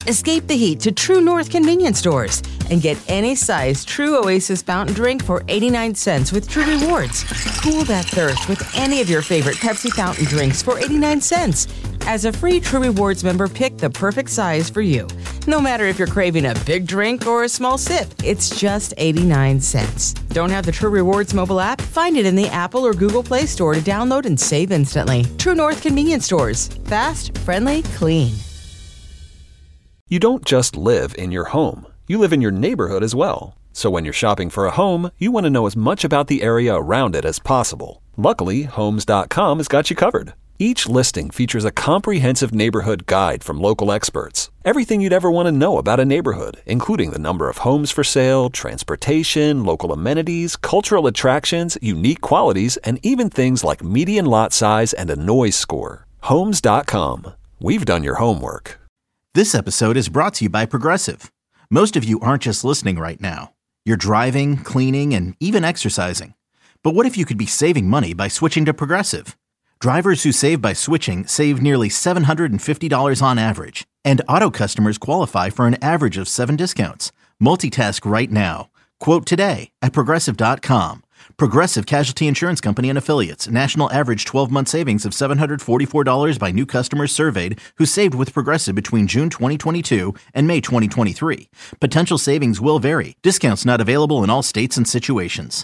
Escape the heat to True North convenience stores and get any size True Oasis fountain drink for 89 cents with True Rewards. Cool that thirst with any of your favorite Pepsi fountain drinks for 89 cents. As a free True Rewards member, pick the perfect size for you. No matter if you're craving a big drink or a small sip, it's just 89 cents. Don't have the True Rewards mobile app? Find it in the Apple or Google Play Store to download and save instantly. True North convenience stores. Fast, friendly, clean. You don't just live in your home. You live in your neighborhood as well. So when you're shopping for a home, you want to know as much about the area around it as possible. Luckily, Homes.com has got you covered. Each listing features a comprehensive neighborhood guide from local experts. Everything you'd ever want to know about a neighborhood, including the number of homes for sale, transportation, local amenities, cultural attractions, unique qualities, and even things like median lot size and a noise score. Homes.com. We've done your homework. This episode is brought to you by Progressive. Most of you aren't just listening right now. You're driving, cleaning, and even exercising. But what if you could be saving money by switching to Progressive? Drivers who save by switching save nearly $750 on average. And auto customers qualify for an average of 7 discounts. Multitask right now. Quote today at Progressive.com. Progressive Casualty Insurance Company and Affiliates. National average 12-month savings of $744 by new customers surveyed who saved with Progressive between June 2022 and May 2023. Potential savings will vary. Discounts not available in all states and situations.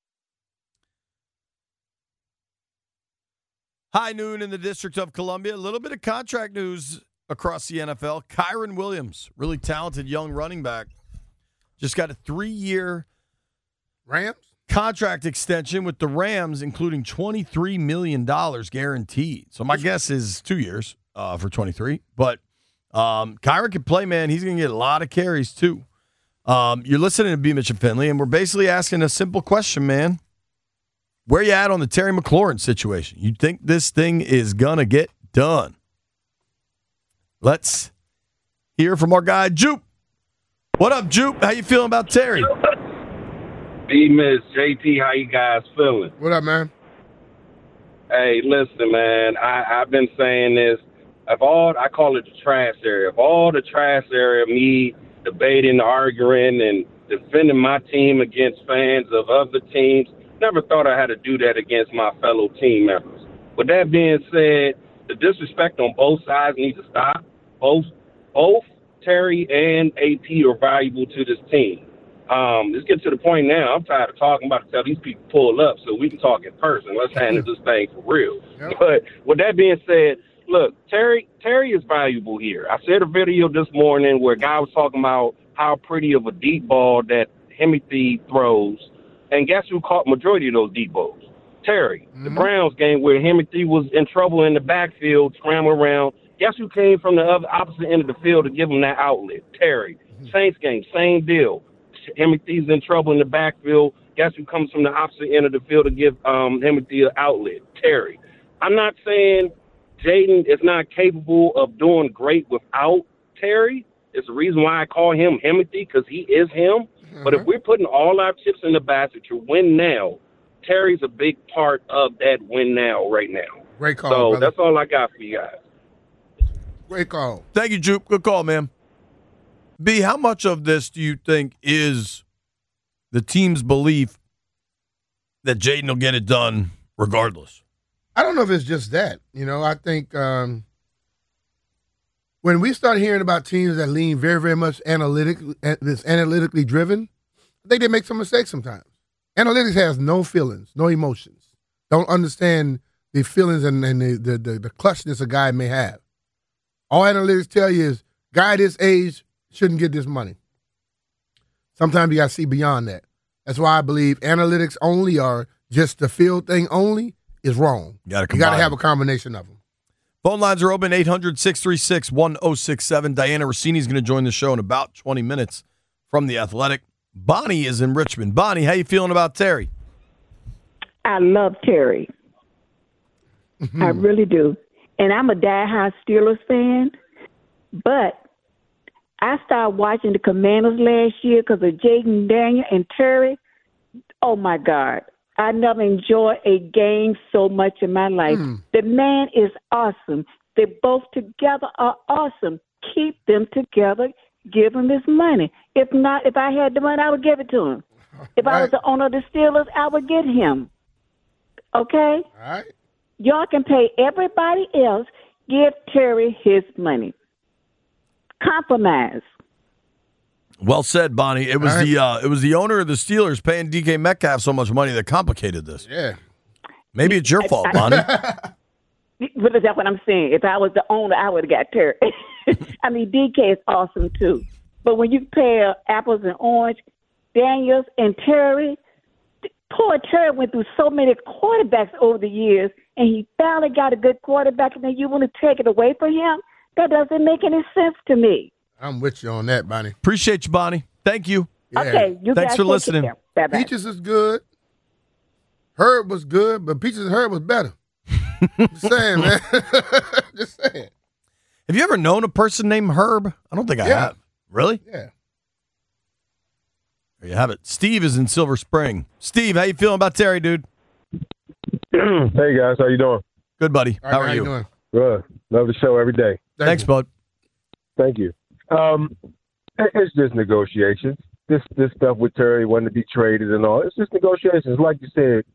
High noon in the District of Columbia. A little bit of contract news across the NFL. Kyron Williams, really talented young running back, just got a 3-year Rams contract extension with the Rams, including $23 million guaranteed. So my guess is 2 years for 23. But Kyron can play, man. He's going to get a lot of carries, too. You're listening to B. Mitch and Finley, and we're basically asking a simple question, man. Where you at on the Terry McLaurin situation? You think this thing is going to get done? Let's hear from our guy, Jupe. What up, Jupe? How you feeling about Terry? B-Miss, JT, how you guys feeling? What up, man? Hey, listen, man, I've been saying this. I call it the trash area. Of all the trash area, me debating, arguing, and defending my team against fans of other teams, never thought I had to do that against my fellow team members. With that being said, the disrespect on both sides needs to stop. Both Terry and AP are valuable to this team. Let's get to the point now. I'm tired of talking about it. Tell these people pull up so we can talk in person. Let's handle this thing for real. Yep. But with that being said, look, Terry is valuable here. I said a video this morning where a guy was talking about how pretty of a deep ball that Himothy throws. And guess who caught majority of those deep balls? Terry. Mm-hmm. The Browns game where Himothy was in trouble in the backfield, scrambling around. Guess who came from the opposite end of the field to give him that outlet? Terry. Mm-hmm. Saints game, same deal. Himothy's in trouble in the backfield. Guess who comes from the opposite end of the field to give Himothy an outlet? Terry. I'm not saying Jaden is not capable of doing great without Terry. It's the reason why I call him Himothy, because he is him. Mm-hmm. But if we're putting all our chips in the basket to win now, Terry's a big part of that win now right now. Great call, So brother. That's all I got for you guys. Great call. Thank you, Jupe. Good call, man. B, how much of this do you think is the team's belief that Jaden will get it done regardless? I don't know if it's just that. I think when we start hearing about teams that lean very, very much analytically driven, I think they make some mistakes sometimes. Analytics has no feelings, no emotions. Don't understand the feelings and the clutchness a guy may have. All analytics tell you is guy this age shouldn't get this money. Sometimes you got to see beyond that. That's why I believe analytics only or just the field thing only is wrong. You got to have a combination of them. Phone lines are open, 800-636-1067. Diana Rossini is going to join the show in about 20 minutes from The Athletic. Bonnie is in Richmond. Bonnie, how you feeling about Terry? I love Terry. I really do. And I'm a diehard Steelers fan, but I started watching the Commanders last year because of Jaden Daniel and Terry. Oh, my God. I never enjoyed a game so much in my life. The man is awesome. They both together are awesome. keep them together, give him his money. If not, if I had the money, I would give it to him. If I was the owner of the Steelers, I would get him. Okay? All right. Y'all can pay everybody else. Give Terry his money. Compromise. Well said, Bonnie. It was the owner of the Steelers paying DK Metcalf so much money that complicated this. Yeah. Maybe it's your fault, Bonnie. But that's what I'm saying. If I was the owner, I would have got Terry. I mean, DK is awesome too. But when you pair apples and orange, Daniels and Terry, poor Terry went through so many quarterbacks over the years, and he finally got a good quarterback, and then you want to take it away from him? That doesn't make any sense to me. I'm with you on that, Bonnie. Appreciate you, Bonnie. Thank you. Yeah. Okay, you Thanks guys for take listening. care. Bye-bye. Peaches is good. Herb was good, but Peaches and Herb was better. Just saying, man. Just saying. Have you ever known a person named Herb? I don't think I have. Really? Yeah. There you have it. Steve is in Silver Spring. Steve, how you feeling about Terry, dude? Hey, guys. How you doing? Good, buddy. All right, How are you? doing? Good. Love the show every day. Thanks, bud. Thank you. It's just negotiations. This stuff with Terry wanting to be traded and all. It's just negotiations. Like you said,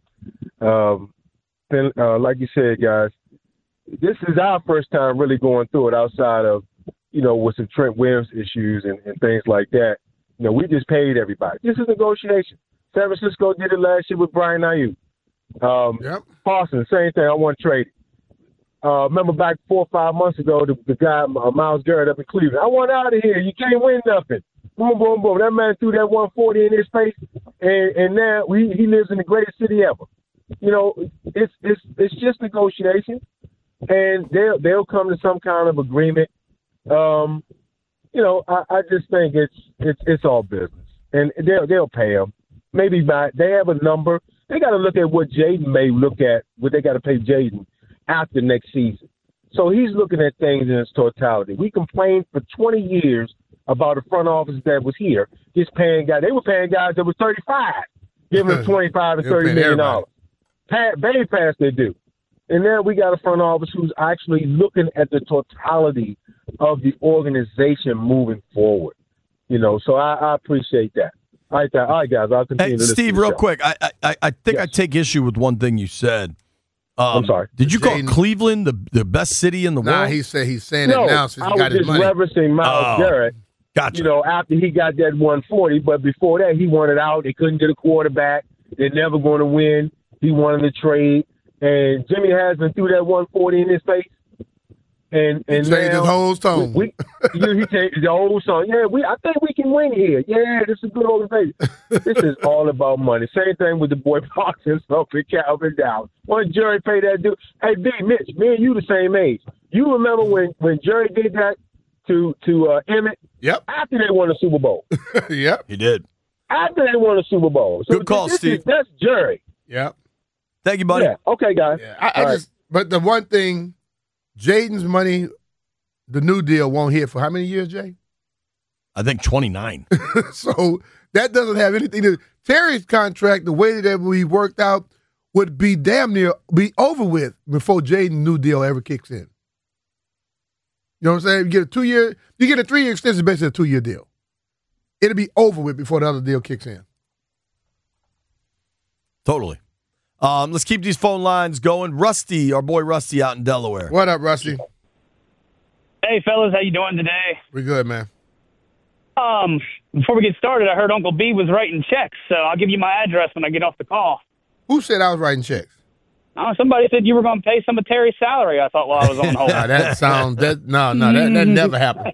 guys, this is our first time really going through it outside of, with some Trent Williams issues and things like that. We just paid everybody. This is negotiation. San Francisco did it last year with Brian Ayuk. Yep. Boston, same thing. I want to trade it. Remember back 4 or 5 months ago, the guy, Myles Garrett up in Cleveland. I want out of here. You can't win nothing. Boom, boom, boom. That man threw that 140 in his face, and now he lives in the greatest city ever. It's just negotiation, and they'll come to some kind of agreement. I just think it's all business, and they'll pay him. Maybe they have a number. They got to look at what Jaden may look at, what they got to pay Jaden after next season. So he's looking at things in its totality. We complained for 20 years about a front office that was here, just paying guys. They were paying guys that were 35, giving them $25 and $30 million. Very fast they do. And then we got a front office who's actually looking at the totality of the organization moving forward. So I appreciate that. All right, guys. I'll continue to listen Steve, to the real show. quick, I think I take issue with one thing you said. I'm sorry. Did you call Cleveland the best city in the Nah, world? he's saying it now since he got his money. I was just referencing Myles Garrett. Gotcha. After he got that 140, but before that, he wanted out. They couldn't get a quarterback. They're never going to win. He wanted to trade. And Jimmy Haslam threw that 140 in his face. And He changed now his whole tone. He changed the whole song. Yeah, I think we can win here. Yeah, this is a good organization. This is all about money. Same thing with the boy Parsons up in Calvin Dallas. When Jerry paid that dude, hey, B, Mitch, me and you the same age. You remember when Jerry did that to Emmett? Yep. After they won the Super Bowl. Yep. He did. After they won the Super Bowl. So Good call, Steve. That's Jerry. Yep. Thank you, buddy. Yeah. Okay, guys. Yeah. But the one thing, Jaden's money, the new deal won't hit for how many years, Jay? I think 29. So that doesn't have anything to Terry's contract, the way that we worked out, would be damn near be over with before Jaden's new deal ever kicks in. You know what I'm saying? You get a 3-year extension, basically a 2-year deal. It'll be over with before the other deal kicks in. Totally. Let's keep these phone lines going. Rusty, our boy Rusty out in Delaware. What up, Rusty? Hey, fellas, how you doing today? We good, man. Before we get started, I heard Uncle B was writing checks, so I'll give you my address when I get off the call. Who said I was writing checks? Somebody said you were going to pay some of Terry's salary. I thought while I was on hold. That never happened.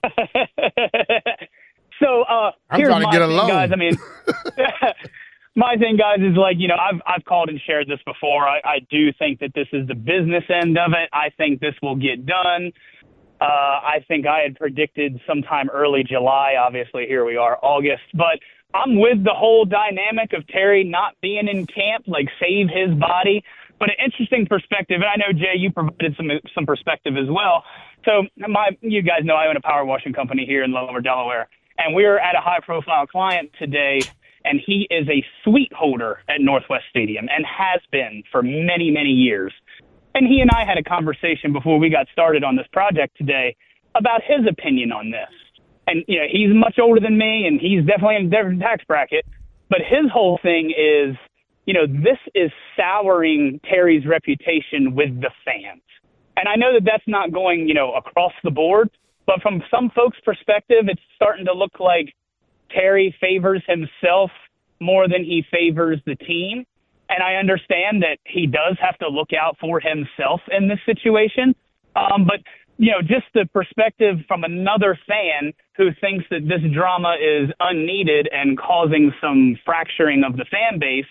So I'm here's trying to my get a thing, loan. guys. I mean, my thing, guys, is like, I've called and shared this before. I do think that this is the business end of it. I think this will get done. I think I had predicted sometime early July. Obviously, here we are, August. But I'm with the whole dynamic of Terry not being in camp, like save his body. But an interesting perspective, and I know, Jay, you provided some perspective as well. So you guys know I own a power washing company here in Lower Delaware. And we're at a high-profile client today, and he is a suite holder at Northwest Stadium and has been for many, many years. And he and I had a conversation before we got started on this project today. about his opinion on this. And, he's much older than me, and he's definitely in a different tax bracket. But his whole thing is, this is souring Terry's reputation with the fans. And I know that that's not going, across the board. But from some folks' perspective, it's starting to look like Terry favors himself more than he favors the team. And I understand that he does have to look out for himself in this situation. But, just the perspective from another fan who thinks that this drama is unneeded and causing some fracturing of the fan base,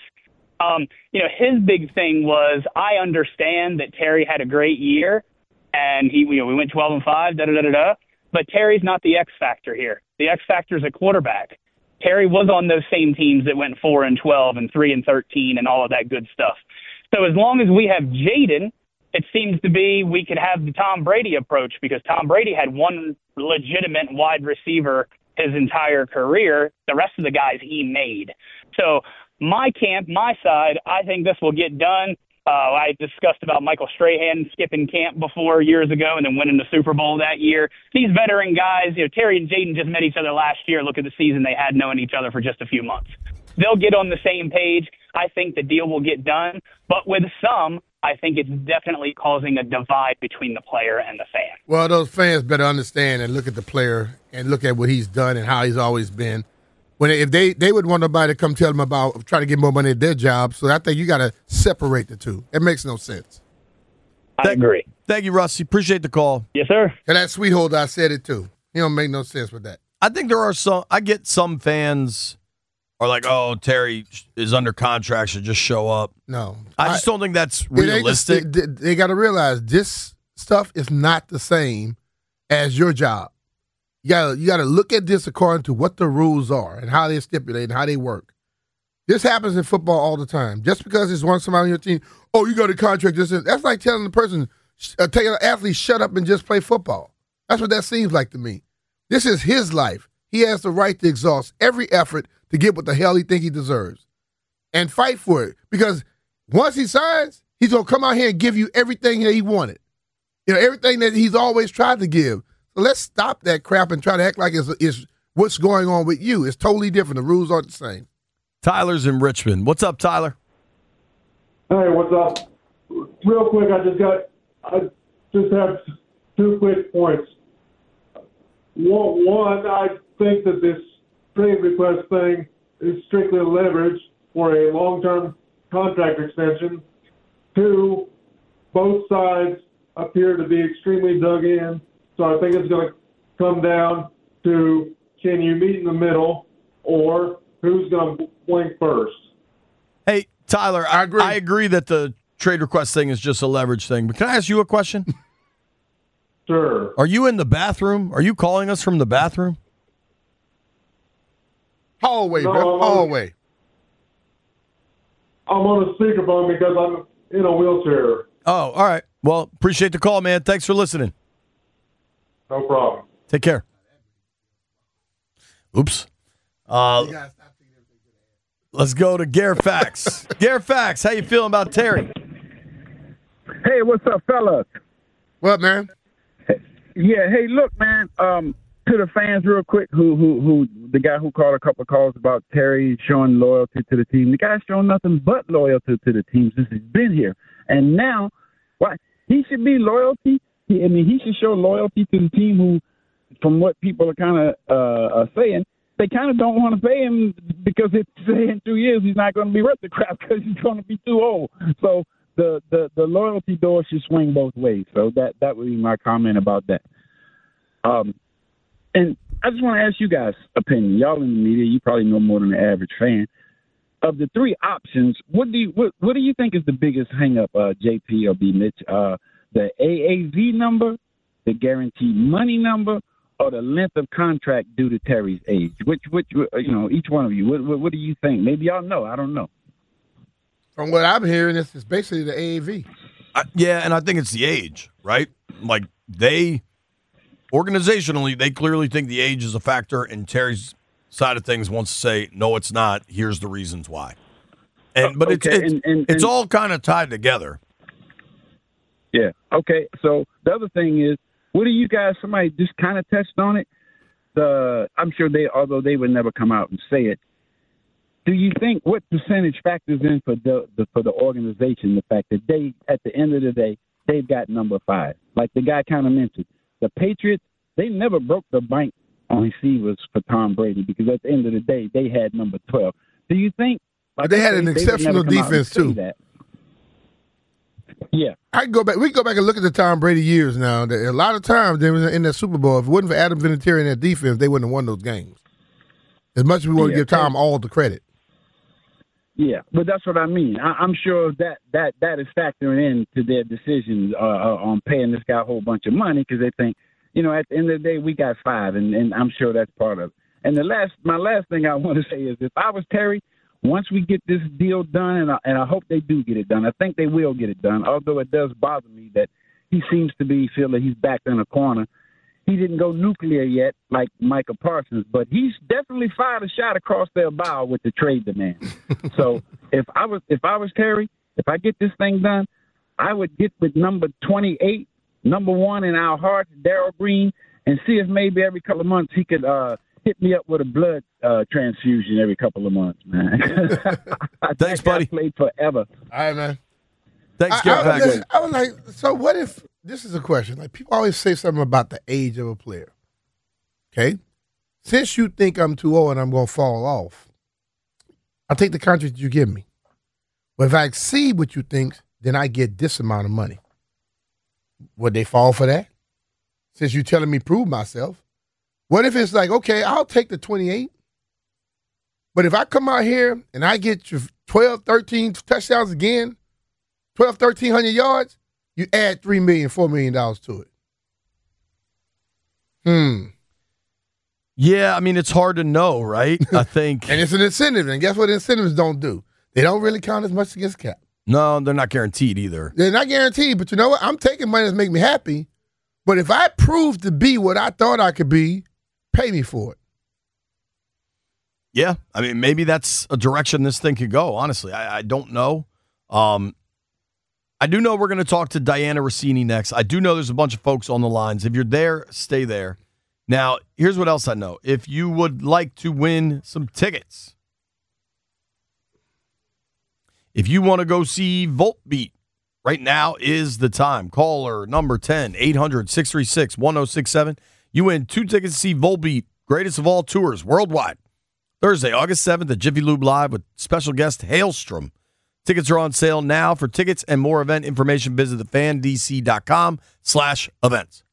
his big thing was, I understand that Terry had a great year and we went 12-5, but Terry's not the X factor here. The X factor is a quarterback. Terry was on those same teams that went 4-12 and 3-13 and all of that good stuff. So as long as we have Jaden, it seems to be we could have the Tom Brady approach, because Tom Brady had one legitimate wide receiver his entire career. The rest of the guys he made. So my camp, my side, I think this will get done. I discussed about Michael Strahan skipping camp before years ago and then winning the Super Bowl that year. These veteran guys, Terry and Jaden just met each other last year. Look at the season they had knowing each other for just a few months. They'll get on the same page. I think the deal will get done. But with some, I think it's definitely causing a divide between the player and the fan. Well, those fans better understand and look at the player and look at what he's done and how he's always been. If they would want nobody to come tell them about trying to get more money at their job. So I think you got to separate the two. It makes no sense. I agree. Thank you, Rusty. Appreciate the call. Yes, sir. And that sweetholder, I said it too. He don't make no sense with that. I think I get some fans are like, oh, Terry is under contract, should just show up. No. I just don't think that's realistic. They got to realize this stuff is not the same as your job. You gotta look at this according to what the rules are and how they stipulate and how they work. This happens in football all the time. Just because it's one somebody on your team, oh, you got a contract. That's like telling the person, telling an athlete, shut up and just play football. That's what that seems like to me. This is his life. He has the right to exhaust every effort to get what the hell he think he deserves and fight for it. Because once he signs, he's going to come out here and give you everything that he wanted. Everything that he's always tried to give. So let's stop that crap and try to act like it's what's going on with you. It's totally different. The rules aren't the same. Tyler's in Richmond. What's up, Tyler? Hey, what's up? Real quick, I just have 2 quick points. One, I think that this trade request thing is strictly leverage for a long-term contract extension. 2, both sides appear to be extremely dug in. So I think it's going to come down to, can you meet in the middle, or who's going to blink first? Hey, Tyler, I agree that the trade request thing is just a leverage thing. But can I ask you a question? Sure. Are you in the bathroom? Are you calling us from the bathroom? Hallway, bro. Hallway. I'm on a speakerphone because I'm in a wheelchair. Oh, all right. Well, appreciate the call, man. Thanks for listening. No problem. Take care. Oops. Let's go to Fax. Fax, how you feeling about Terry? Hey, what's up, fellas? What, man? Yeah, hey, look, man. To the fans, real quick, who the guy who called a couple of calls about Terry showing loyalty to the team. The guy's shown nothing but loyalty to the team since he's been here, and now, why he should be loyalty. He should show loyalty to the team who, from what people are kind of saying, they kind of don't want to pay him because it's in 2 years he's not going to be worth the crap because he's going to be too old. So the loyalty door should swing both ways. So that would be my comment about that. And I just want to ask you guys' opinion. Y'all in the media, you probably know more than the average fan. Of the 3 options, what do you think is the biggest hang-up, JP or B. Mitch? The AAV number, the guaranteed money number, or the length of contract due to Terry's age? Which each one of you, what do you think? Maybe y'all know. I don't know. From what I'm hearing, it's basically the AAV. Yeah, and I think it's the age, right? Like organizationally, they clearly think the age is a factor, and Terry's side of things wants to say, no, it's not. Here's the reasons why. But it's all kind of tied together. Yeah. Okay. So the other thing is, What do you guys? Somebody just kind of touched on it. I'm sure although they would never come out and say it. Do you think what percentage factors in for the organization? The fact that they, at the end of the day, they've got number 5. Like the guy kind of mentioned, the Patriots, they never broke the bank on receivers for Tom Brady because at the end of the day, they had number 12. Do you think? But they had an exceptional defense too. That? Yeah, We can go back and look at the Tom Brady years now. A lot of times they were in that Super Bowl. If it wasn't for Adam Vinatieri and that defense, they wouldn't have won those games. As much as we want to give Tom all the credit. Yeah, but that's what I mean. I'm sure that is factoring into their decisions on paying this guy a whole bunch of money because they think, at the end of the day, we got 5, and I'm sure that's part of it. And my last thing I want to say is if I was Terry, once we get this deal done, and I hope they do get it done, I think they will get it done, although it does bother me that he seems to feel that he's backed in a corner. He didn't go nuclear yet like Michael Parsons, but he's definitely fired a shot across their bow with the trade demand. So if I was Terry, if I get this thing done, I would get with number 28, number 1 in our hearts, Darrell Green, and see if maybe every couple of months he could hit me up with a blood transfusion every couple of months, man. Thanks, buddy. Played forever. All right, man. Thanks, Garrett. I was like, so what if this is a question? Like people always say something about the age of a player. Okay, since you think I'm too old and I'm going to fall off, I'll take the contract you give me. But if I exceed what you think, then I get this amount of money. Would they fall for that? Since you're telling me prove myself. What if it's like, okay, I'll take the 28, but if I come out here and I get you 12, 13 touchdowns again, 12, 1,300 yards, you add $3 million, $4 million to it. Yeah, I mean, it's hard to know, right? I think. And it's an incentive, and guess what incentives don't do? They don't really count as much against cap. No, they're not guaranteed either. They're not guaranteed, but you know what? I'm taking money that's make me happy, but if I prove to be what I thought I could be, pay me for it. Yeah, I mean, maybe that's a direction this thing could go, honestly. I don't know. I do know we're going to talk to Diana Rossini next. I do know there's a bunch of folks on the lines. If you're there, stay there. Now, here's what else I know. If you would like to win some tickets, if you want to go see Voltbeat, right now is the time. Caller number 10, 800-636-1067. You win 2 tickets to see Volbeat, greatest of all tours worldwide. Thursday, August 7th at Jiffy Lube Live with special guest Hailstrom. Tickets are on sale now. For tickets and more event information, visit thefandc.com/events.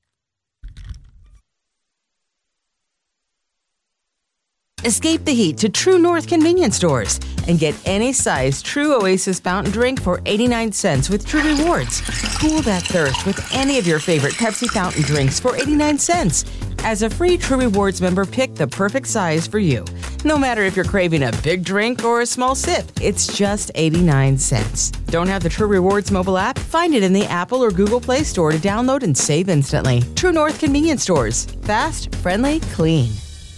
Escape the heat to True North convenience stores and get any size True Oasis fountain drink for 89 cents with True Rewards. Cool that thirst with any of your favorite Pepsi fountain drinks for 89 cents. As a free True Rewards member, pick the perfect size for you. No matter if you're craving a big drink or a small sip, it's just 89 cents. Don't have the True Rewards mobile app? Find it in the Apple or Google Play Store to download and save instantly. True North convenience stores. Fast, friendly, clean.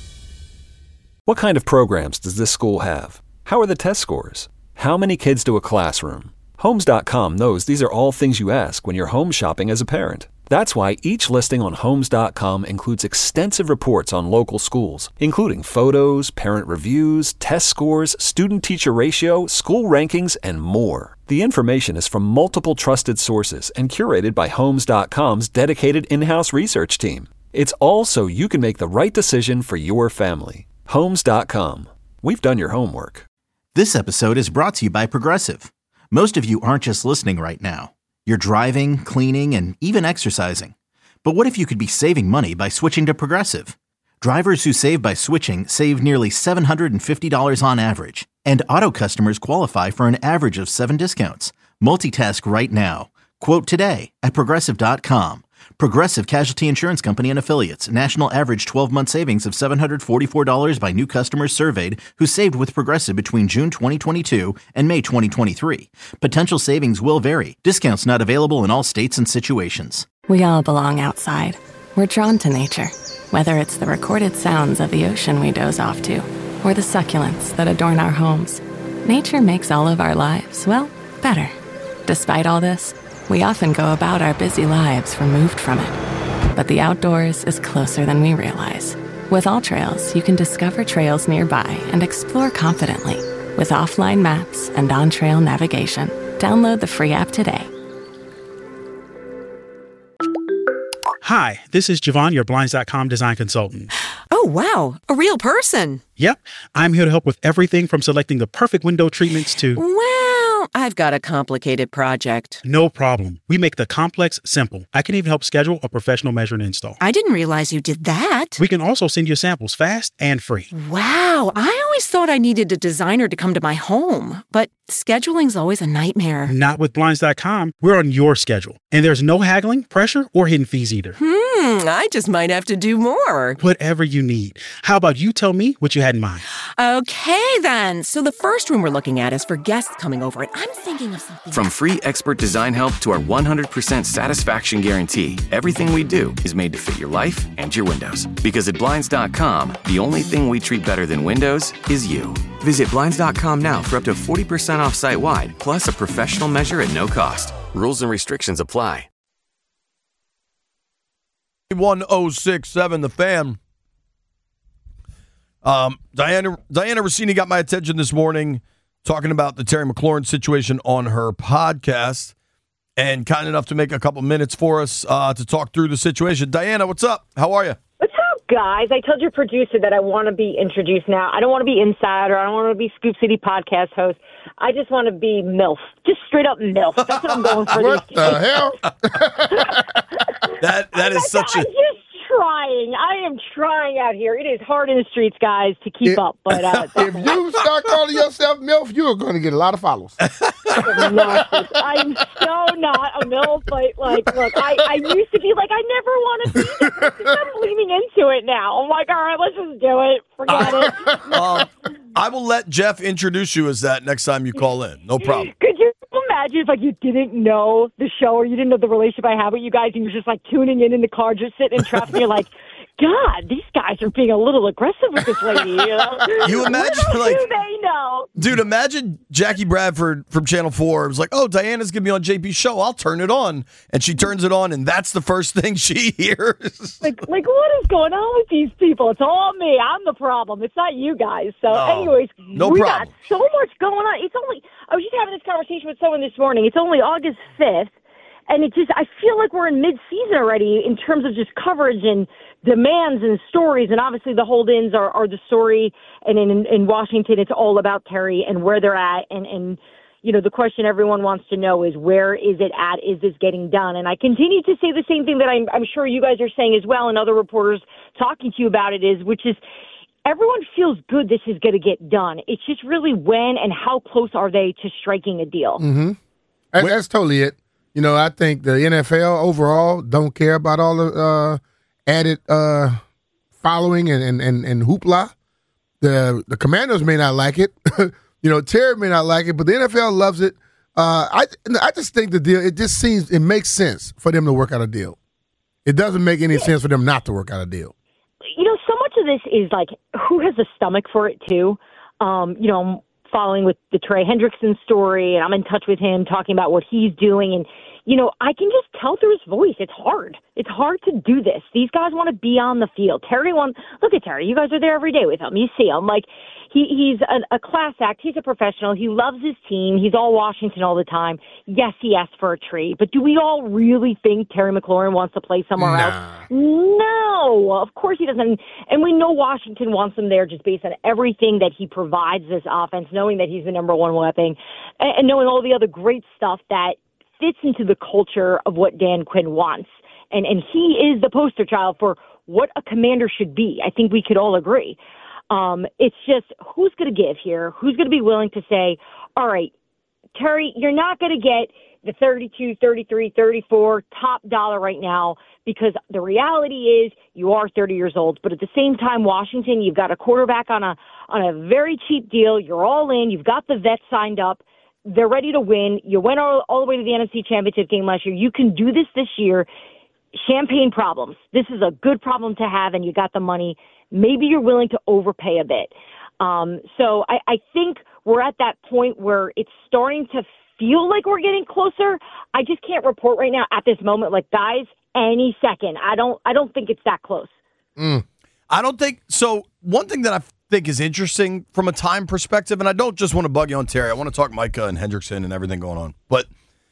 What kind of programs does this school have? How are the test scores? How many kids do a classroom? Homes.com knows these are all things you ask when you're home shopping as a parent. That's why each listing on Homes.com includes extensive reports on local schools, including photos, parent reviews, test scores, student-teacher ratio, school rankings, and more. The information is from multiple trusted sources and curated by Homes.com's dedicated in-house research team. It's all so you can make the right decision for your family. Homes.com. We've done your homework. This episode is brought to you by Progressive. Most of you aren't just listening right now. You're driving, cleaning, and even exercising. But what if you could be saving money by switching to Progressive? Drivers who save by switching save nearly $750 on average. And auto customers qualify for an average of 7 discounts. Multitask right now. Quote today at Progressive.com. Progressive Casualty Insurance Company and Affiliates. National average 12-month savings of $744 by new customers surveyed who saved with Progressive between June 2022 and May 2023. Potential savings will vary. Discounts not available in all states and situations. We all belong outside. We're drawn to nature. Whether it's the recorded sounds of the ocean we doze off to, or the succulents that adorn our homes, nature makes all of our lives, well, better. Despite all this, we often go about our busy lives removed from it. but the outdoors is closer than we realize. With AllTrails, you can discover trails nearby and explore confidently with offline maps and on-trail navigation. Download the free app today. Hi, this is Javon, your Blinds.com design consultant. Oh, wow. A real person. Yep. I'm here to help with everything from selecting the perfect window treatments to... Well, I've got a complicated project. No problem. We make the complex simple. I can even help schedule a professional measure and install. I didn't realize you did that. We can also send you samples fast and free. Wow. I always thought I needed a designer to come to my home, but scheduling's always a nightmare. Not with Blinds.com. We're on your schedule. And there's no haggling, pressure, or hidden fees either. I just might have to do more. Whatever you need. How about you tell me what you had in mind? Okay, then. So the first room we're looking at is for guests coming over, and I'm thinking of something. From free expert design help to our 100% satisfaction guarantee, everything we do is made to fit your life and your windows. Because at Blinds.com, the only thing we treat better than windows is you. Visit Blinds.com now for up to 40% off site-wide, plus a professional measure at no cost. Rules and restrictions apply. 1067 The Fan. Diana Rossini got my attention this morning talking about the Terry McLaurin situation on her podcast, and kind enough to make a couple minutes for us to talk through the situation. Diana, what's up? How are you? What's up, guys? I told your producer that I want to be introduced now. I don't want to be insider. I don't want to be Scoop City podcast host. I just want to be MILF. Just straight up MILF. That's what I'm going for. What the hell? That is such I'm just trying. I am trying out here. It is hard in the streets, guys, to keep up. But if you start calling yourself MILF, you're going to get a lot of followers. I'm so not a MILF, but look, I used to be like, I never want to be that. I'm leaning into it now. I'm like, all right, let's just do it. Forget it. I will let Jeff introduce you as that next time you call in. No problem. Could you imagine if you didn't know the show or you didn't know the relationship I have with you guys and you're just tuning in the car, just sitting in traffic and you're like, God, these guys are being a little aggressive with this lady. You imagine, do they know? Dude, imagine Jackie Bradford from Channel 4 was like, oh, Diana's going to be on JP's show. I'll turn it on. And she turns it on, and that's the first thing she hears. Like what is going on with these people? It's all me. I'm the problem. It's not you guys. So, anyways, we got so much going on. I was just having this conversation with someone this morning. It's only August 5th. And I feel like we're in mid-season already in terms of just coverage and demands and stories. And obviously the hold-ins are the story. And in Washington, it's all about Terry and where they're at. And the question everyone wants to know is, where is it at? Is this getting done? And I continue to say the same thing that I'm sure you guys are saying as well, and other reporters talking to you about it which is everyone feels good this is going to get done. It's just really when and how close are they to striking a deal? Mm-hmm. That's totally it. I think the NFL overall don't care about all the added following and hoopla. The Commanders may not like it. Terry may not like it, but the NFL loves it. I just think the deal, it makes sense for them to work out a deal. It doesn't make any sense for them not to work out a deal. So much of this is who has the stomach for it too. I'm following with the Trey Hendrickson story, and I'm in touch with him talking about what he's doing. And, I can just tell through his voice. It's hard. It's hard to do this. These guys want to be on the field. Look at Terry. You guys are there every day with him. You see him. He's a class act. He's a professional. He loves his team. He's all Washington all the time. Yes, he asked for a trade. But do we all really think Terry McLaurin wants to play somewhere else? No, of course he doesn't. And we know Washington wants him there just based on everything that he provides this offense, knowing that he's the number one weapon, and knowing all the other great stuff that fits into the culture of what Dan Quinn wants. And he is the poster child for what a commander should be. I think we could all agree. It's just, who's going to give here? Who's going to be willing to say, all right, Terry, you're not going to get the 32, 33, 34 top dollar right now, because the reality is you are 30 years old. But at the same time, Washington, you've got a quarterback on a very cheap deal. You're all in. You've got the vets signed up. They're ready to win. You went all the way to the NFC Championship game last year. You can do this year. Champagne problems. This is a good problem to have, and you got the money. Maybe you're willing to overpay a bit. So I think we're at that point where it's starting to feel like we're getting closer. I just can't report right now at this moment. Guys, any second. I don't think it's that close. I don't think so. One thing that I think is interesting from a time perspective, and I don't just want to bug you on Terry. I want to talk Micah and Hendrickson and everything going on. But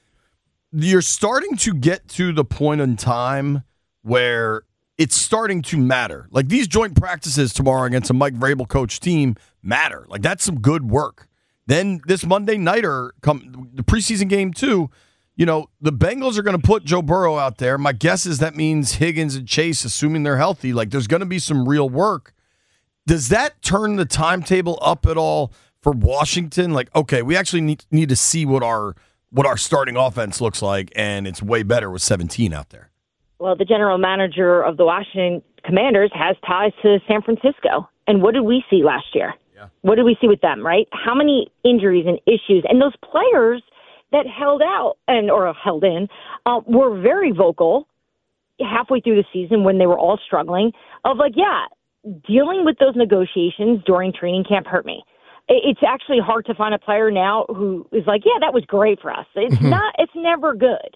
you're starting to get to the point in time where it's starting to matter. Like these joint practices tomorrow against a Mike Vrabel coach team matter. Like that's some good work. Then this Monday nighter, the preseason game too, you know, the Bengals are going to put Joe Burrow out there. My guess is that means Higgins and Chase, assuming they're healthy. Like there's going to be some real work. Does that turn the timetable up at all for Washington? Like, okay, we actually need to see what our starting offense looks like, and it's way better with 17 out there. Well, the general manager of the Washington Commanders has ties to San Francisco. And what did we see last year? Yeah. What did we see with them, right? How many injuries and issues? And those players that held out or held in were very vocal halfway through the season when they were all struggling of like, yeah, dealing with those negotiations during training camp hurt me. It's actually hard to find a player now who is like, yeah, that was great for us. It's not. It's never good.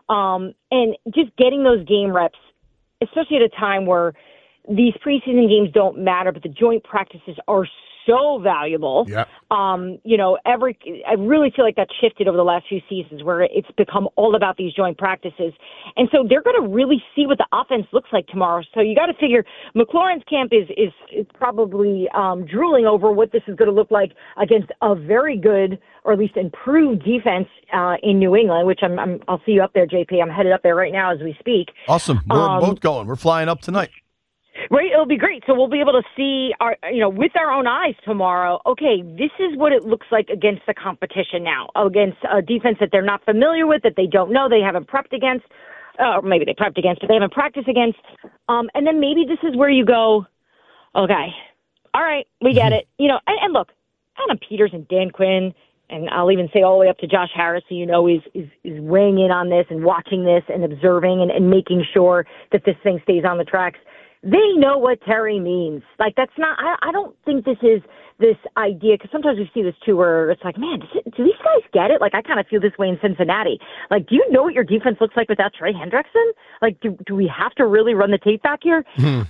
And just getting those game reps, especially at a time where these preseason games don't matter, but the joint practices are so valuable. Yeah. You know, I really feel like that shifted over the last few seasons where it's become all about these joint practices. And so they're going to really see what the offense looks like tomorrow. So you got to figure McLaurin's camp is probably drooling over what this is going to look like against a very good or at least improved defense in New England, which I'll see you up there, JP. I'm headed up there right now as we speak. Awesome. We're both going. We're flying up tonight. Right, it'll be great. So we'll be able to see, with our own eyes tomorrow, okay, this is what it looks like against the competition now, against a defense that they're not familiar with, that they don't know, they haven't prepped against, or maybe they prepped against, but they haven't practiced against. And then maybe this is where you go, okay, all right, we get it. You know, and look, Adam Peters and Dan Quinn, and I'll even say all the way up to Josh Harris, who is weighing in on this and watching this and observing and making sure that this thing stays on the tracks. They know what Terry means. Like, that's not, I don't think this is this idea, because sometimes we see this too where it's like, man, do these guys get it? Like, I kind of feel this way in Cincinnati. Like, do you know what your defense looks like without Trey Hendrickson? Like, do we have to really run the tape back here?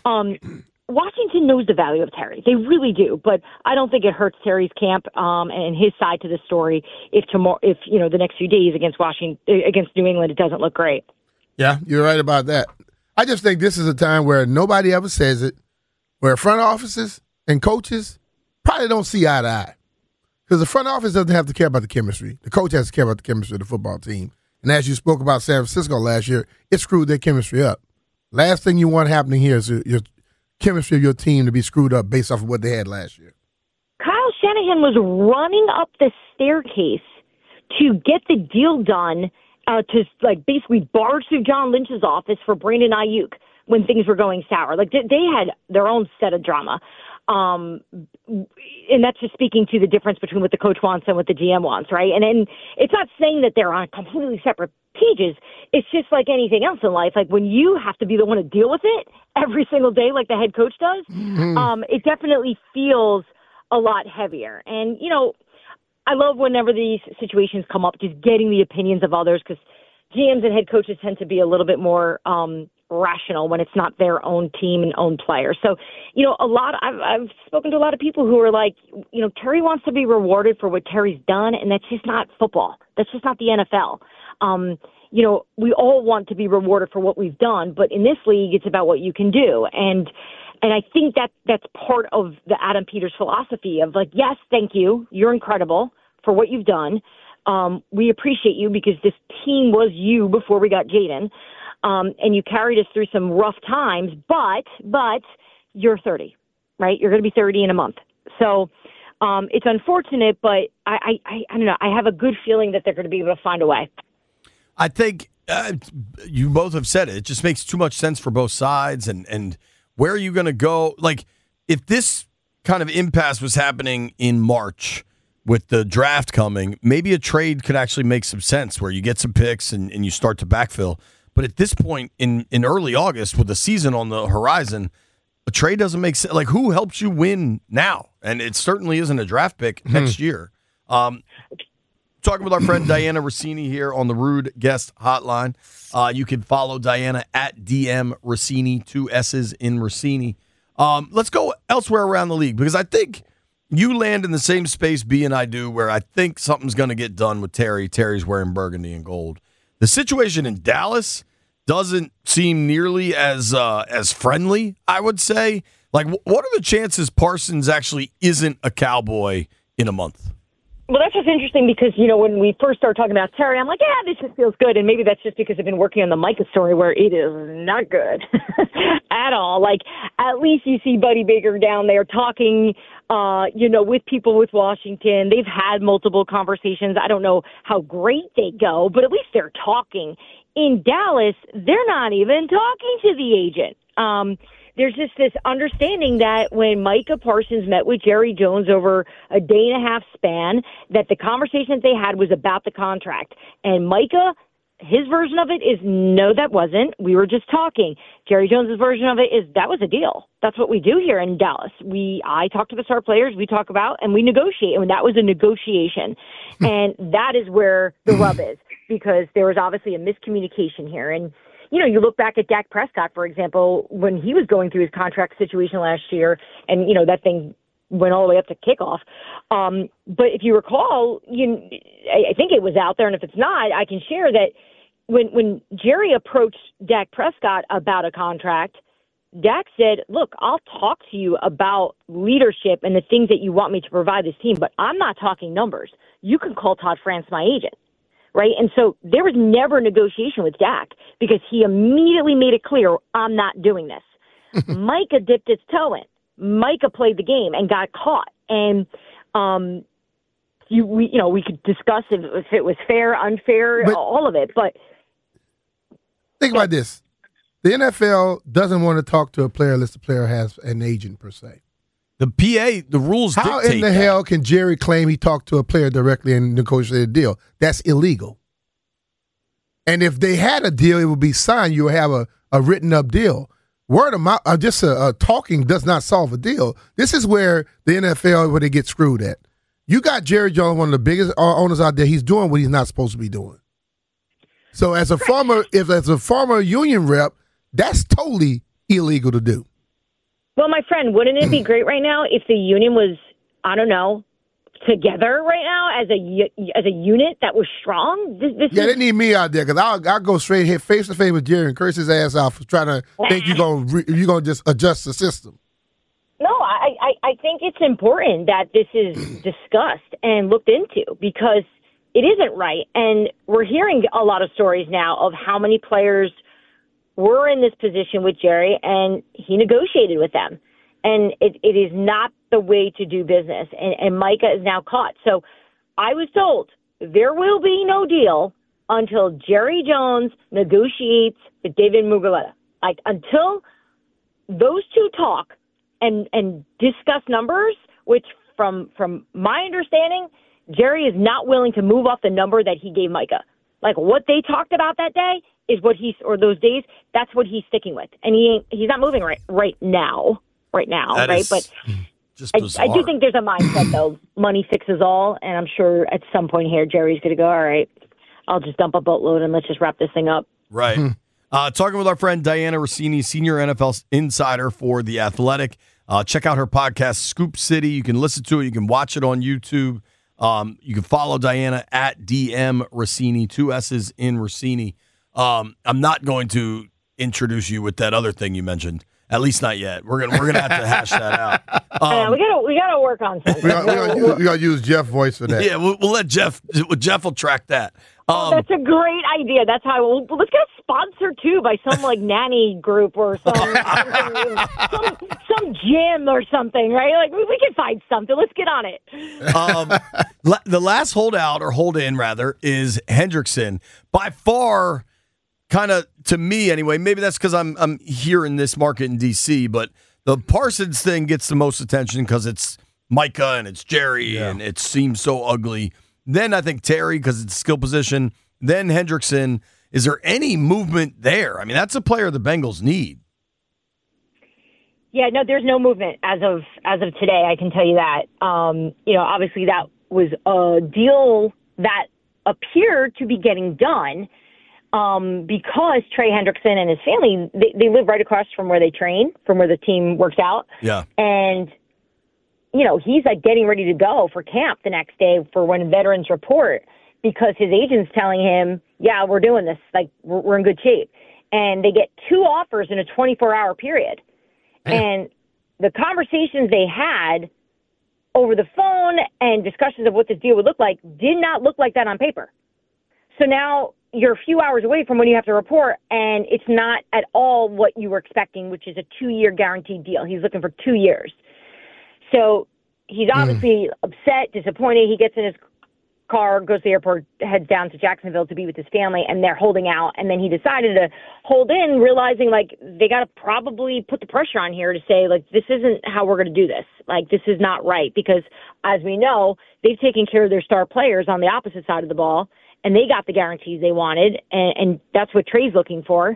Washington knows the value of Terry. They really do. But I don't think it hurts Terry's camp and his side to the story if the next few days against New England, it doesn't look great. Yeah, you're right about that. I just think this is a time where nobody ever says it, where front offices and coaches probably don't see eye to eye. Because the front office doesn't have to care about the chemistry. The coach has to care about the chemistry of the football team. And as you spoke about San Francisco last year, it screwed their chemistry up. Last thing you want happening here is your chemistry of your team to be screwed up based off of what they had last year. Kyle Shanahan was running up the staircase to get the deal done to basically barge through John Lynch's office for Brandon Ayuk when things were going sour. Like they had their own set of drama. And that's just speaking to the difference between what the coach wants and what the GM wants, right? And it's not saying that they're on completely separate pages. It's just like anything else in life. Like when you have to be the one to deal with it every single day like the head coach does, it definitely feels a lot heavier. And, I love whenever these situations come up, just getting the opinions of others, because GMs and head coaches tend to be a little bit more rational when it's not their own team and own players. So, I've spoken to a lot of people who are like, Terry wants to be rewarded for what Terry's done, and that's just not football. That's just not the NFL. We all want to be rewarded for what we've done, but in this league, it's about what you can do. And I think that's part of the Adam Peters philosophy of like, yes, thank you. You're incredible for what you've done. We appreciate you because this team was you before we got Jaden. And you carried us through some rough times, but you're 30, right? You're going to be 30 in a month. So it's unfortunate, but I don't know. I have a good feeling that they're going to be able to find a way. I think you both have said it. It just makes too much sense for both sides. And where are you going to go? Like, if this kind of impasse was happening in March with the draft coming, maybe a trade could actually make some sense where you get some picks and you start to backfill. But at this point in early August, with the season on the horizon, a trade doesn't make sense. Like, who helps you win now? And it certainly isn't a draft pick next year. Go Talking with our friend Diana Rossini here on the Rude Guest Hotline. You can follow Diana at DM Rossini, 2 S's in Rossini. Let's go elsewhere around the league because I think you land in the same space B and I do where I think something's going to get done with Terry. Terry's wearing burgundy and gold. The situation in Dallas doesn't seem nearly as friendly, I would say. Like, what are the chances Parsons actually isn't a Cowboy in a month? Well, that's just interesting because, when we first started talking about Terry, I'm like, this just feels good. And maybe that's just because I've been working on the Micah story where it is not good at all. Like, at least you see Buddy Baker down there talking, with people with Washington. They've had multiple conversations. I don't know how great they go, but at least they're talking. In Dallas, they're not even talking to the agent. There's just this understanding that when Micah Parsons met with Jerry Jones over a day and a half span, that the conversation that they had was about the contract. And Micah, his version of it is, no, that wasn't. We were just talking. Jerry Jones's version of it is, that was a deal. That's what we do here in Dallas. I talk to the star players, we talk about, and we negotiate. And that was a negotiation. And that is where the rub is, because there was obviously a miscommunication here. And you look back at Dak Prescott, for example, when he was going through his contract situation last year, and, that thing went all the way up to kickoff. But if you recall, I think it was out there, and if it's not, I can share that when Jerry approached Dak Prescott about a contract, Dak said, look, I'll talk to you about leadership and the things that you want me to provide this team, but I'm not talking numbers. You can call Todd France my agent. Right. And so there was never negotiation with Dak because he immediately made it clear, I'm not doing this. Micah dipped his toe in. Micah played the game and got caught. And we could discuss if it was fair, unfair, all of it. But think about this. The NFL doesn't want to talk to a player unless the player has an agent per se. The PA, the rules dictate. How in the hell can Jerry claim he talked to a player directly and negotiated a deal? That's illegal. And if they had a deal, it would be signed. You would have a written up deal. Word of mouth, just talking does not solve a deal. This is where the NFL, where they get screwed at. You got Jerry Jones, one of the biggest owners out there. He's doing what he's not supposed to be doing. So as a former union rep, that's totally illegal to do. Well, my friend, wouldn't it be great right now if the union was, I don't know, together right now as a unit that was strong? They need me out there because I'll go straight here face to face with Jerry and curse his ass out for trying to think you're gonna just adjust the system. No, I think it's important that this is discussed and looked into because it isn't right. And we're hearing a lot of stories now of how many players were in this position with Jerry, and he negotiated with them. And it is not the way to do business. And Micah is now caught. So I was told there will be no deal until Jerry Jones negotiates with David Mulugheta. Like, until those two talk and discuss numbers, which from my understanding, Jerry is not willing to move off the number that he gave Micah. Like, what they talked about that day is what those days, that's what he's sticking with. And he's not moving right now. That right? Is but just bizarre. I do think there's a mindset, though. Money fixes all. And I'm sure at some point here, Jerry's going to go, all right, I'll just dump a boatload and let's just wrap this thing up. Right. Talking with our friend Diana Rossini, senior NFL insider for The Athletic. Check out her podcast, Scoop City. You can listen to it. You can watch it on YouTube. You can follow Diana at DM Rossini, 2 S's in Rossini. I'm not going to introduce you with that other thing you mentioned. At least not yet. We're gonna have to hash that out. We gotta work on something. We gotta use Jeff's voice for that. Yeah, we'll let Jeff. Jeff will track that. That's a great idea. That's how let's get a sponsor too by some nanny group or some gym or something, right? Like we can find something. Let's get on it. The last holdout or hold in rather is Hendrickson. By far, kind of to me anyway. Maybe that's because I'm here in this market in DC, but the Parsons thing gets the most attention because it's Micah and it's Jerry and it seems so ugly. Then I think Terry because it's a skill position. Then Hendrickson. Is there any movement there? I mean, that's a player the Bengals need. Yeah, no, there's no movement as of today. I can tell you that. Obviously that was a deal that appear to be getting done because Trey Hendrickson and his family, they live right across from where they train, from where the team works out. Yeah. And, he's like getting ready to go for camp the next day for when veterans report because his agent's telling him, yeah, we're doing this. Like, we're in good shape. And they get 2 offers in a 24-hour period. And the conversations they had over the phone and discussions of what this deal would look like did not look like that on paper. So now you're a few hours away from when you have to report, and it's not at all what you were expecting, which is a 2-year guaranteed deal. He's looking for 2 years. So he's obviously upset, disappointed. He gets in his car, goes to the airport, heads down to Jacksonville to be with his family, and they're holding out. And then he decided to hold in, realizing, like, they got to probably put the pressure on here to say, like, this isn't how we're going to do this. Like, this is not right because, as we know, they've taken care of their star players on the opposite side of the ball, and they got the guarantees they wanted, and that's what Trey's looking for.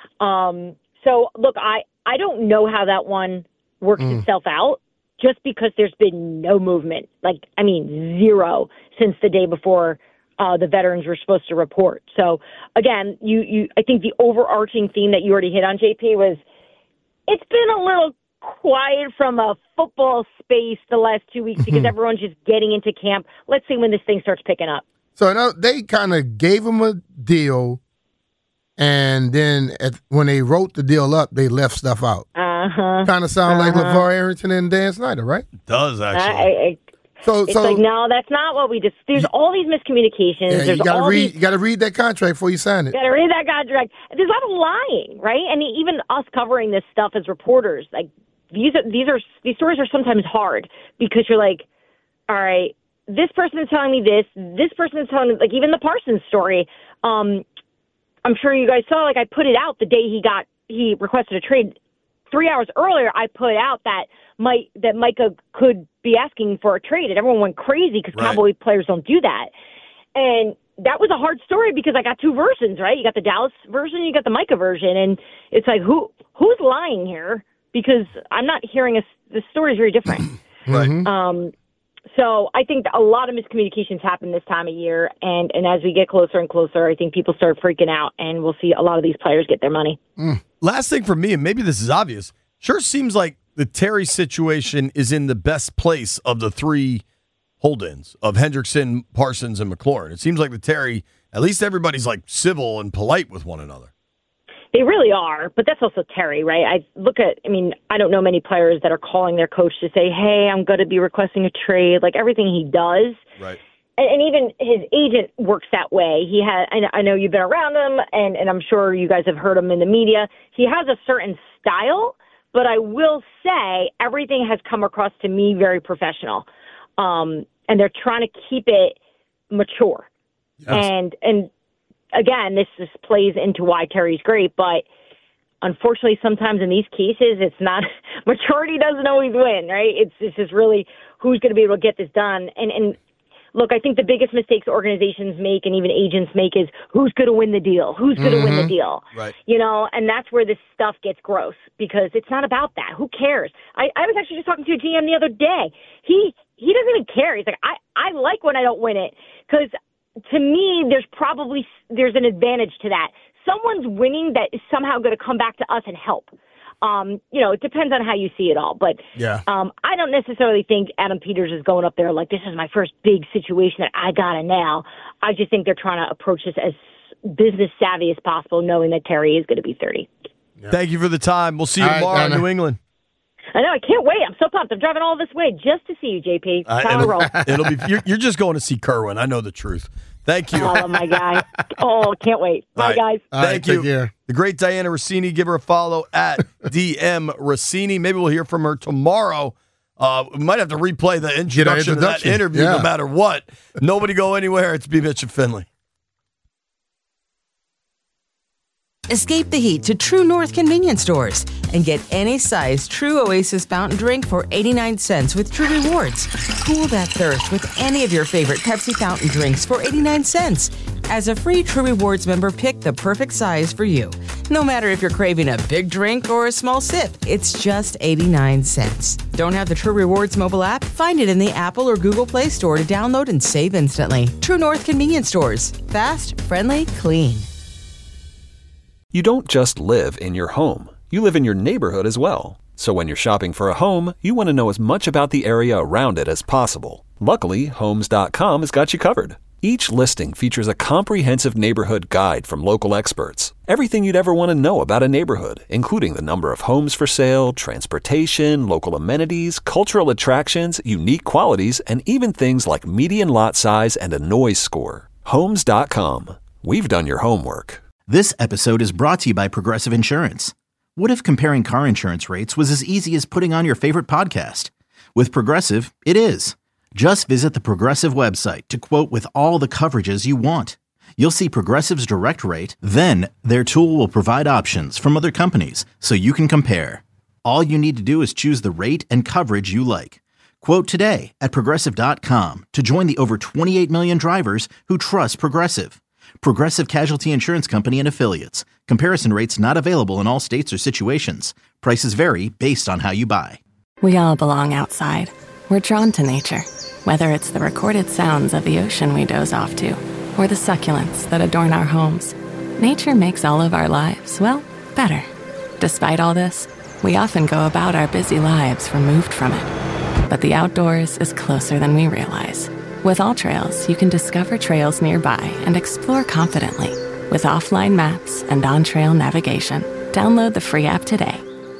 So, look, I don't know how that one works itself out, just because there's been no movement, zero since the day before the veterans were supposed to report. So, again, I think the overarching theme that you already hit on, JP, was it's been a little quiet from a football space the last 2 weeks because everyone's just getting into camp. Let's see when this thing starts picking up. So they kind of gave him a deal, and then when they wrote the deal up, they left stuff out. Kind of sound like LeVar Arrington and Dan Snyder, right? It does, actually. It's like, no, that's not what we just... There's all these miscommunications. Yeah, you got to read that contract before you sign it. You got to read that contract. There's a lot of lying, right? And even us covering this stuff as reporters, like, these stories are sometimes hard because you're like, all right, this person is telling me this person is telling me, like, even the Parsons story, I'm sure you guys saw, like, I put it out the day he requested a trade. 3 hours earlier, I put out that Micah could be asking for a trade, and everyone went crazy because Cowboy players don't do that. And that was a hard story because I got 2 versions, right? You got the Dallas version, you got the Micah version, and it's like, who's lying here? Because I'm not hearing the story is very different. Right. So I think a lot of miscommunications happen this time of year, and as we get closer and closer, I think people start freaking out, and we'll see a lot of these players get their money. Last thing for me, and maybe this is obvious, sure seems like the Terry situation is in the best place of the 3 hold-ins of Hendrickson, Parsons, and McLaurin. It seems like the Terry, at least everybody's like civil and polite with one another. They really are, but that's also Terry, right? I don't know many players that are calling their coach to say, hey, I'm going to be requesting a trade, like everything he does. Right. And even his agent works that way. I know you've been around him, and I'm sure you guys have heard him in the media. He has a certain style, but I will say everything has come across to me very professional. And they're trying to keep it mature. Yes. And again, this just plays into why Terry's great, but unfortunately, sometimes in these cases, it's not maturity doesn't always win, right? It's just really who's going to be able to get this done. And look, I think the biggest mistakes organizations make and even agents make is who's going to win the deal? Who's going to win the deal? Right. And that's where this stuff gets gross because it's not about that. Who cares? I was actually just talking to a GM the other day. He doesn't even care. He's like, I like when I don't win it because to me, there's an advantage to that. Someone's winning that is somehow going to come back to us and help. It depends on how you see it all. But I don't necessarily think Adam Peters is going up there like, this is my first big situation that I got to nail. I just think they're trying to approach this as business savvy as possible, knowing that Terry is going to be 30. Yeah. Thank you for the time. We'll see you tomorrow in New England. I know. I can't wait. I'm so pumped. I'm driving all this way just to see you, JP. It'll be. You're just going to see Kerwin. I know the truth. Thank you. Oh, my guy. Oh, can't wait. Bye, guys. Thank you. The great Diana Rossini. Give her a follow at DM Rossini. Maybe we'll hear from her tomorrow. We might have to replay the introduction of that interview no matter what. Nobody go anywhere. It's B. Mitch and Finley. Escape the heat to True North convenience stores and get any size True Oasis fountain drink for 89 cents with True Rewards. Cool that thirst with any of your favorite Pepsi fountain drinks for 89 cents. As a free True Rewards member, pick the perfect size for you. No matter if you're craving a big drink or a small sip, it's just 89 cents. Don't have the True Rewards mobile app? Find it in the Apple or Google Play Store to download and save instantly. True North Convenience Stores. Fast, friendly, clean. You don't just live in your home. You live in your neighborhood as well. So when you're shopping for a home, you want to know as much about the area around it as possible. Luckily, Homes.com has got you covered. Each listing features a comprehensive neighborhood guide from local experts. Everything you'd ever want to know about a neighborhood, including the number of homes for sale, transportation, local amenities, cultural attractions, unique qualities, and even things like median lot size and a noise score. Homes.com. We've done your homework. This episode is brought to you by Progressive Insurance. What if comparing car insurance rates was as easy as putting on your favorite podcast? With Progressive, it is. Just visit the Progressive website to quote with all the coverages you want. You'll see Progressive's direct rate, then their tool will provide options from other companies so you can compare. All you need to do is choose the rate and coverage you like. Quote today at Progressive.com to join the over 28 million drivers who trust Progressive. Progressive Casualty Insurance Company and Affiliates. Comparison rates not available in all states or situations. Prices vary based on how you buy. We all belong outside. We're drawn to nature, whether it's the recorded sounds of the ocean we doze off to, or the succulents that adorn our homes. Nature makes all of our lives, well, better. Despite all this, we often go about our busy lives removed from it. But the outdoors is closer than we realize. With AllTrails, you can discover trails nearby and explore confidently. With offline maps and on-trail navigation, download the free app today.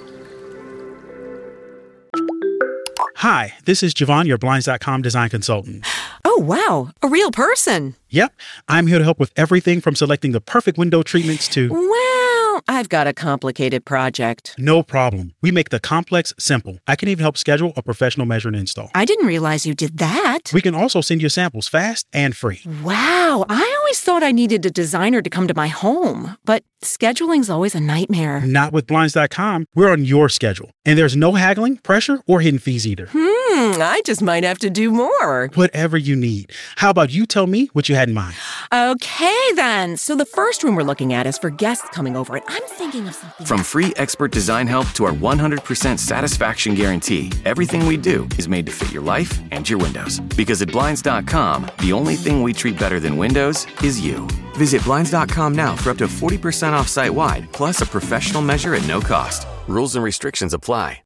Hi, this is Javon, your Blinds.com design consultant. Oh, wow. A real person. Yep, I'm here to help with everything from selecting the perfect window treatments to... Well, I've got a complicated project. No problem. We make the complex simple. I can even help schedule a professional measure and install. I didn't realize you did that. We can also send you samples fast and free. Wow, I always thought I needed a designer to come to my home, but scheduling's always a nightmare. Not with Blinds.com. We're on your schedule. And there's no haggling, pressure, or hidden fees either. I just might have to do more. Whatever you need. How about you tell me what you had in mind? Okay, then. So the first room we're looking at is for guests coming over, and I'm thinking of something. From free expert design help to our 100% satisfaction guarantee, everything we do is made to fit your life and your windows. Because at Blinds.com, the only thing we treat better than windows is you. Visit Blinds.com now for up to 40% off site-wide, plus a professional measure at no cost. Rules and restrictions apply.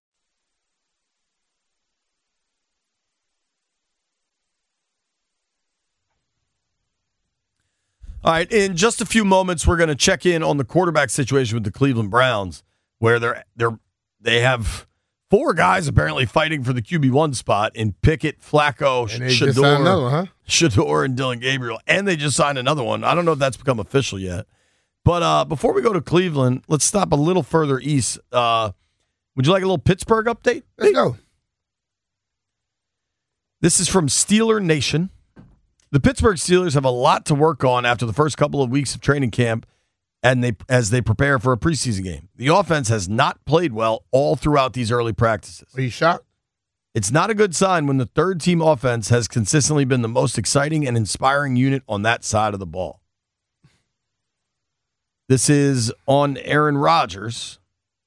All right, in just a few moments, we're going to check in on the quarterback situation with the Cleveland Browns, where they have four guys apparently fighting for the QB1 spot in Pickett, Flacco, Shador, and Dylan Gabriel, and they just signed another one. I don't know if that's become official yet. But before we go to Cleveland, let's stop a little further east. Would you like a little Pittsburgh update? Let's go. This is from Steeler Nation. The Pittsburgh Steelers have a lot to work on after the first couple of weeks of training camp as they prepare for a preseason game. The offense has not played well all throughout these early practices. Are you shocked? It's not a good sign when the third-team offense has consistently been the most exciting and inspiring unit on that side of the ball. This is on Aaron Rodgers.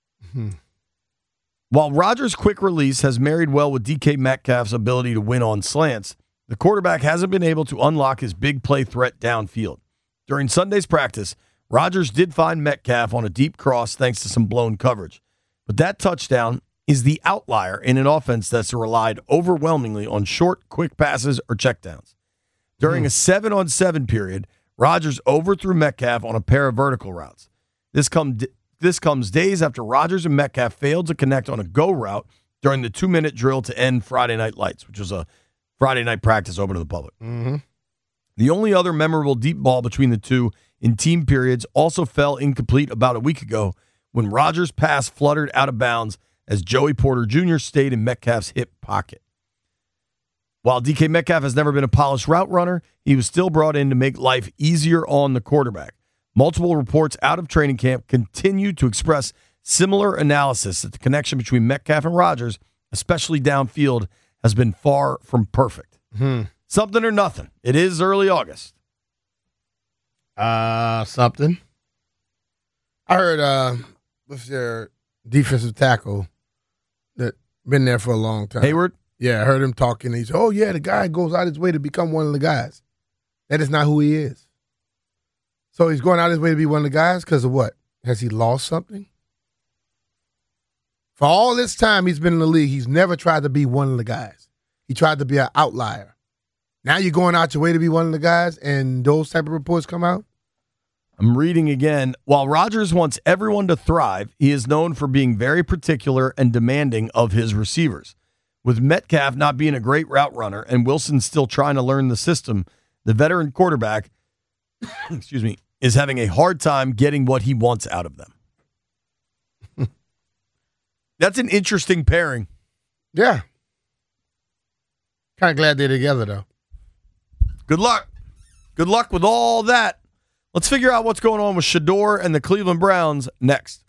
While Rodgers' quick release has married well with DK Metcalf's ability to win on slants, the quarterback hasn't been able to unlock his big play threat downfield. During Sunday's practice, Rodgers did find Metcalf on a deep cross thanks to some blown coverage. But that touchdown is the outlier in an offense that's relied overwhelmingly on short, quick passes or checkdowns. During a 7-on-7 period, Rodgers overthrew Metcalf on a pair of vertical routes. This comes days after Rodgers and Metcalf failed to connect on a go route during the 2-minute drill to end Friday Night Lights, which was a Friday night practice open to the public. The only other memorable deep ball between the two in team periods also fell incomplete about a week ago when Rodgers' pass fluttered out of bounds as Joey Porter Jr. stayed in Metcalf's hip pocket. While DK Metcalf has never been a polished route runner, he was still brought in to make life easier on the quarterback. Multiple reports out of training camp continue to express similar analysis that the connection between Metcalf and Rodgers, especially downfield, has been far from perfect. Something or nothing. It is early August. Something. I heard what's their defensive tackle that been there for a long time. Hayward? Yeah, I heard him talking. He said, oh, yeah, the guy goes out his way to become one of the guys. That is not who he is. So he's going out his way to be one of the guys because of what? Has he lost something? For all this time he's been in the league, he's never tried to be one of the guys. He tried to be an outlier. Now you're going out your way to be one of the guys, and those type of reports come out? I'm reading again. While Rodgers wants everyone to thrive, he is known for being very particular and demanding of his receivers. With Metcalf not being a great route runner and Wilson still trying to learn the system, the veteran quarterback is having a hard time getting what he wants out of them. That's an interesting pairing. Yeah. Kind of glad they're together, though. Good luck. Good luck with all that. Let's figure out what's going on with Shedeur and the Cleveland Browns next.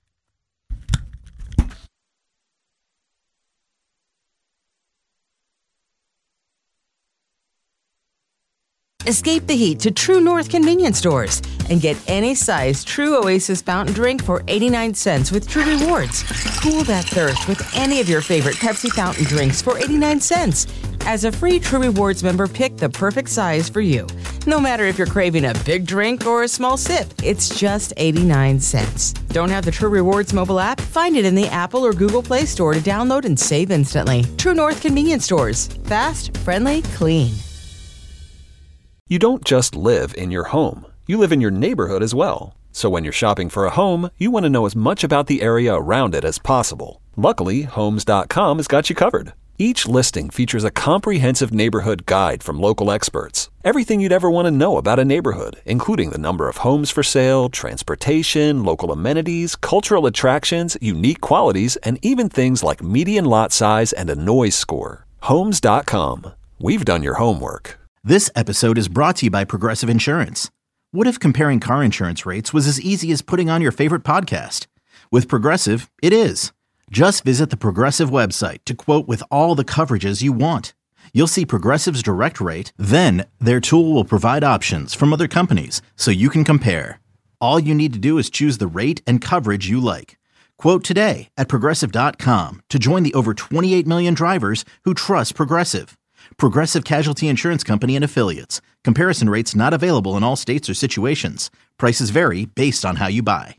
Escape the heat to True North convenience stores and get any size True Oasis fountain drink for 89 cents with True Rewards. Cool that thirst with any of your favorite Pepsi fountain drinks for 89 cents. As a free True Rewards member, pick the perfect size for you. No matter if you're craving a big drink or a small sip, it's just 89 cents. Don't have the True Rewards mobile app? Find it in the Apple or Google Play Store to download and save instantly. True North convenience stores. Fast, friendly, clean. You don't just live in your home. You live in your neighborhood as well. So when you're shopping for a home, you want to know as much about the area around it as possible. Luckily, Homes.com has got you covered. Each listing features a comprehensive neighborhood guide from local experts. Everything you'd ever want to know about a neighborhood, including the number of homes for sale, transportation, local amenities, cultural attractions, unique qualities, and even things like median lot size and a noise score. Homes.com. We've done your homework. This episode is brought to you by Progressive Insurance. What if comparing car insurance rates was as easy as putting on your favorite podcast? With Progressive, it is. Just visit the Progressive website to quote with all the coverages you want. You'll see Progressive's direct rate, then their tool will provide options from other companies so you can compare. All you need to do is choose the rate and coverage you like. Quote today at Progressive.com to join the over 28 million drivers who trust Progressive. Progressive Casualty Insurance Company and Affiliates. Comparison rates not available in all states or situations. Prices vary based on how you buy.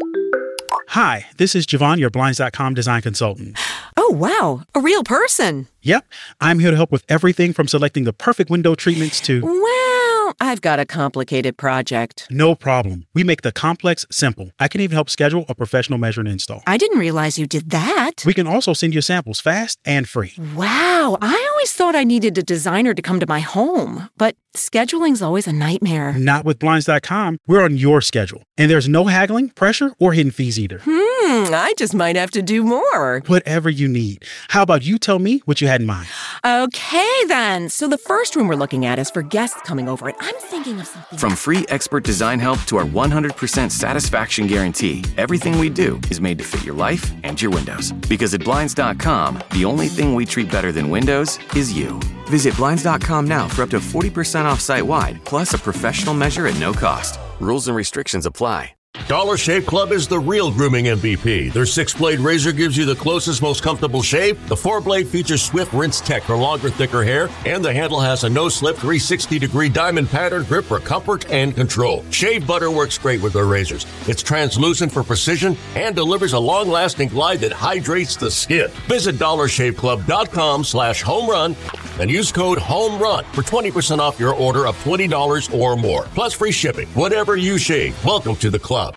Hi, this is Javon, your Blinds.com design consultant. Oh, wow. A real person. Yep. I'm here to help with everything from selecting the perfect window treatments to... Well, I've got a complicated project. No problem. We make the complex simple. I can even help schedule a professional measure and install. I didn't realize you did that. We can also send you samples fast and free. Wow. I always thought I needed a designer to come to my home, but scheduling's always a nightmare. Not with Blinds.com. We're on your schedule. And there's no haggling, pressure, or hidden fees either. I just might have to do more. Whatever you need. How about you tell me what you had in mind? Okay, then. So the first room we're looking at is for guests coming over, and I'm thinking of something. From free expert design help to our 100% satisfaction guarantee, everything we do is made to fit your life and your windows. Because at Blinds.com, the only thing we treat better than windows is you. Visit Blinds.com now for up to 40% off site-wide, plus a professional measure at no cost. Rules and restrictions apply. Dollar Shave Club is the real grooming MVP. Their 6-blade razor gives you the closest, most comfortable shave. The 4-blade features swift rinse tech for longer, thicker hair, and the handle has a no-slip 360-degree diamond pattern grip for comfort and control. Shave butter works great with their razors. It's translucent for precision and delivers a long-lasting glide that hydrates the skin. Visit DollarShaveClub.com/homerun and use code HOMERUN for 20% off your order of $20 or more, plus free shipping. Whatever you shave, welcome to the club.